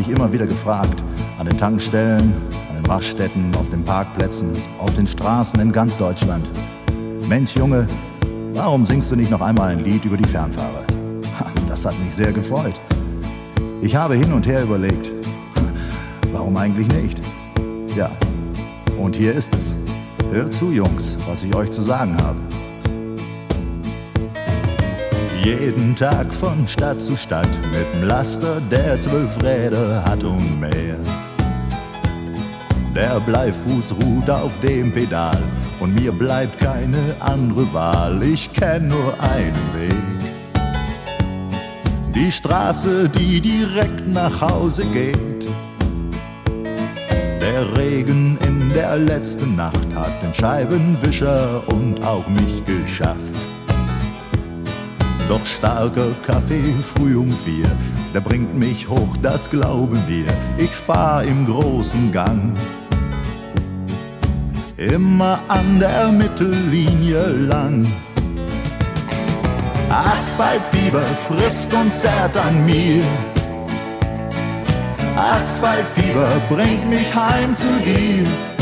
mich immer wieder gefragt. An den Tankstellen, an den Raststätten, auf den Parkplätzen, auf den Straßen in ganz Deutschland. Mensch, Junge, warum singst du nicht noch einmal ein Lied über die Fernfahrer? Das hat mich sehr gefreut. Ich habe hin und her überlegt, warum eigentlich nicht? Ja, und hier ist es. Hört zu, Jungs, was ich euch zu sagen habe. Jeden Tag von Stadt zu Stadt mit'm Laster, der 12 Räder hat und mehr. Der Bleifuß ruht auf dem Pedal und mir bleibt keine andere Wahl. Ich kenn nur einen Weg. Die Straße, die direkt nach Hause geht. Der Regen in der letzten Nacht hat den Scheibenwischer und auch mich geschafft. Doch starker Kaffee früh um 4, der bringt mich hoch, das glauben wir. Ich fahr im großen Gang, immer an der Mittellinie lang. Asphaltfieber frisst und zerrt an mir. Asphaltfieber bringt mich heim zu dir.